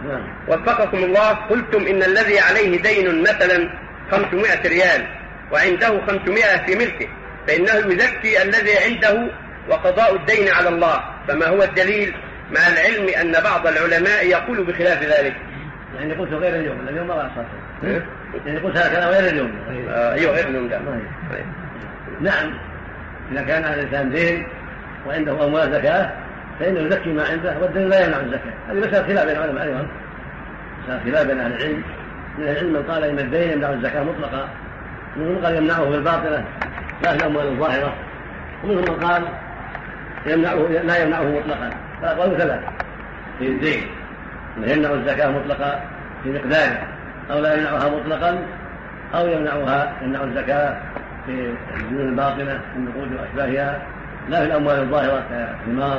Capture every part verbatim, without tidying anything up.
وفقكم الله، قلتم إن الذي عليه دين مثلا خمسمائة ريال وعنده خمسمائة في ملكه فإنه يزكي الذي عنده وقضاء الدين على الله، فما هو الدليل مع العلم أن بعض العلماء يقول بخلاف ذلك؟ يعني قلت غير اليوم، اليوم ما أصحته. يعني قلت هكذا غير اليوم. آه أيوه غير اليوم ده. نعم، إذا كان على الإنسان دين وعنده أموال زكاة فإنه يزكي ما عنده والدين لا يمنع الزكاة. هذه مسألة خلاف بين العلماء أيضا، مسألة خلاف بين أهل العلم. من العلم من قال إن الدين يمنع الزكاة مطلقا، ومنهم من قال يمنعه بالباطنة لا في الأموال الظاهرة، ومنهم من قال يمنعه لا يمنعه مطلقا. فقالوا ثلاثة في الدين، إنه يمنع الزكاة مطلقا في مقداره، أو لا يمنعها مطلقا، أو يمنعها يمنع الزكاة في الديون الباطنة النقود وأشباهها لا في الأموال الظاهرة كالثمار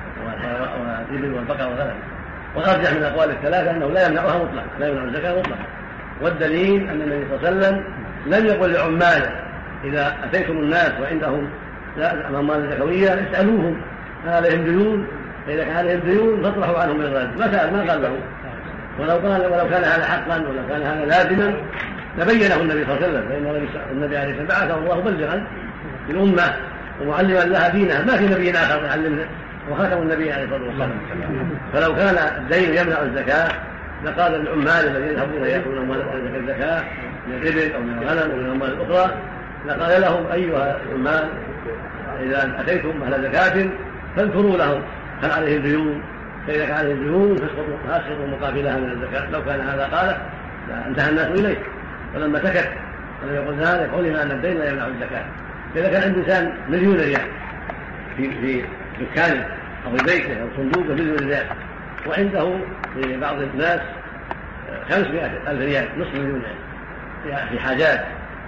والإبل والبقر وغيرها. والأرجح من الأقوال الثلاثة أنه لا يمنعها مطلقا، لا يمنع الزكاة مطلقا. والدليل أن النبي صلى الله عليه وسلم لم يقل لعماله إذا أتيتم الناس وعندهم أموال زكوية اسألوهم هل عليهم ديون، فإذا كان عليهم ديون فاطرحوا عنهم من الغد. ما سأل، ما قال له. ولو قال ولو كان هذا حقا ولو كان هذا لازما لبينه النبي صلى الله عليه وسلم، فإن النبي عليه الصلاة والسلام بعثه الله مبلغا للأمة ومعلما لها دينها، ما في نبي آخر يعلمنا وخاتم النبي عليه الصلاة والسلام. فلو كان الدين يمنع الزكاة لقال العمال الذين يذهبون يأخذون أموال الزكاة من الإبل أو من الغنم أو من الأموال الأخرى لقال لهم أيها العمال إذا أتيتم أهل زكاة فاذكروا لهم هل عليهم ديون، فإذا كان عليهم ديون فاسقطوا مقابلها من الزكاة. لو كان هذا قاله انتهى الناس إليه، ولما سكت ولم يقل ذلك علم أن الدين لا يمنع الزكاة. فإذا كان عند إنسان مليون ريال في في دكانه أو في بيته أو صندوقه مليون ريال، وعنده في بعض الناس خمسمائة ألف ريال نصف مليون ريال في حاجات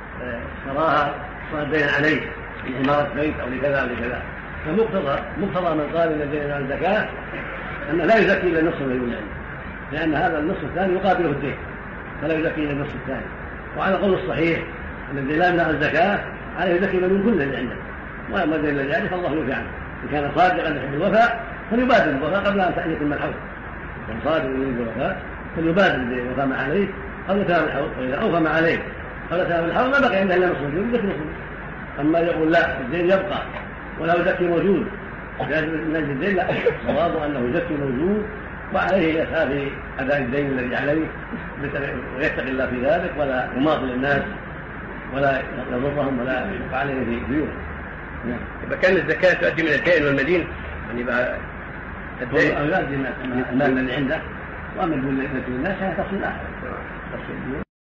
شراها صار دين عليه لعمارة بيت أو لكذا أو لكذا، فمقتضى مقتضى من قال إن الدين على الزكاة أن لا يزكي إلا النصف مليون عنده، لأن هذا النصف الثاني يقابله الدين فلا يزكي إلا النصف الثاني. وعلى قول الصحيح أن الدين لا يمنع الزكاة عليه يزكي من كل اللي عنده، وأما الدين الذي عليه فالله يوفي عنه. إن كان صادقا يحب الوفاء فليبادر الوفاء قبل أن يتم الحول، إن صادق يريد الوفاء فليبادر بالوفاء ما عليه قبل تمام الحول، وإذا أوفى ما عليه قبل تمام الحول ما بقي عنده إلا نصف مليون يزكي نصف. أما يقول لا الدين يبقى ولا يزكي موجود من أجل الدين، لا، صواب أنه يزكي موجود وعليه يسعى في أداء الدين الذي عليه ويتقي الله في ذلك ولا يماطل الناس ولا يضرهم ولا يشق عليه في ديونه. إذا كان الزكاة تؤدي من الكائن والمدين يعني يبقى الدين أو يؤدي المال الذي عنده، وأما الدين الذي الناس هي تفصيل آخر.